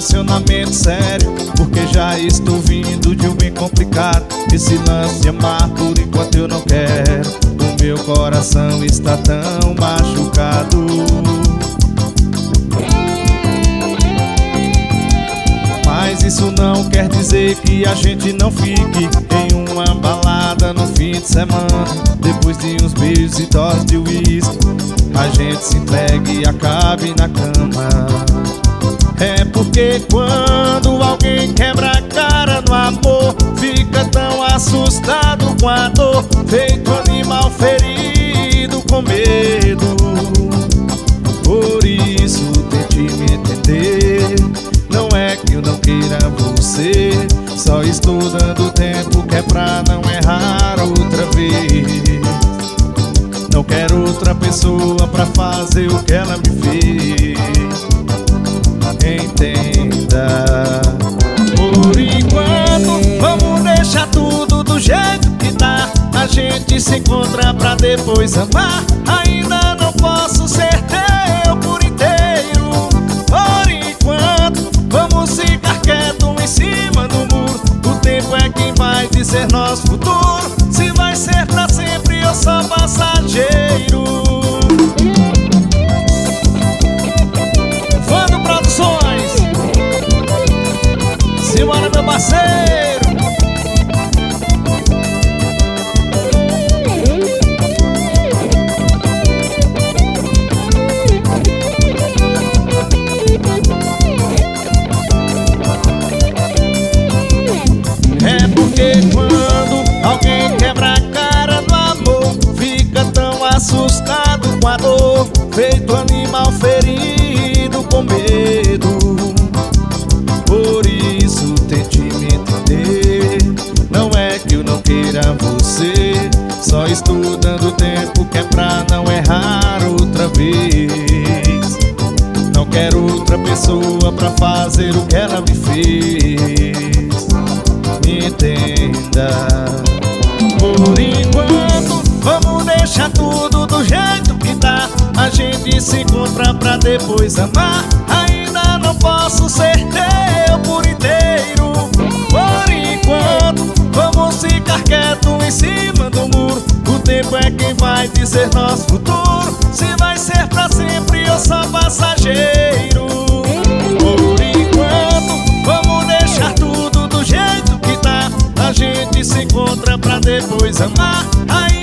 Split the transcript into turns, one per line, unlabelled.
relacionamento sério, porque já estou vindo de um bem complicado. Esse lance de amar por enquanto eu não quero. O meu coração está tão machucado. Mas isso não quer dizer que a gente não fique em uma balada no fim de semana. Depois de uns beijos e doses de uísque, a gente se entregue e acabe na cama. É porque quando alguém quebra a cara no amor, fica tão assustado com a dor, feito animal ferido com medo. Por isso tente me entender. Não é que eu não queira você, só estou dando tempo que é pra não errar outra vez. Não quero outra pessoa pra fazer o que ela me fez. Entenda. Por enquanto, vamos deixar tudo do jeito que tá. A gente se encontra pra depois amar. Ainda não posso ser teu por inteiro. Por enquanto, vamos ficar quieto em cima do muro. O tempo é quem vai dizer nosso futuro, se vai ser pra sempre ou só passageiro. Vando Produções, simbora meu parceiro. É porque quando alguém quebra a cara no amor, fica tão assustado com a dor, feito animal ferido com medo. Por isso tente me entender. Não é que eu não queira você, só estou dando tempo que é pra não errar outra vez. Não quero outra pessoa pra fazer o que ela me fez. Entenda. Por enquanto, vamos deixar tudo do jeito que tá. A gente se encontra pra depois amar. Ainda não posso ser teu por inteiro. Por enquanto, vamos ficar quieto em cima do muro. O tempo é quem vai dizer nosso futuro, se vai ser pra sempre ou só passageiro. Por enquanto, vamos deixar tudo do jeito que tá. A gente se encontra pra depois amar.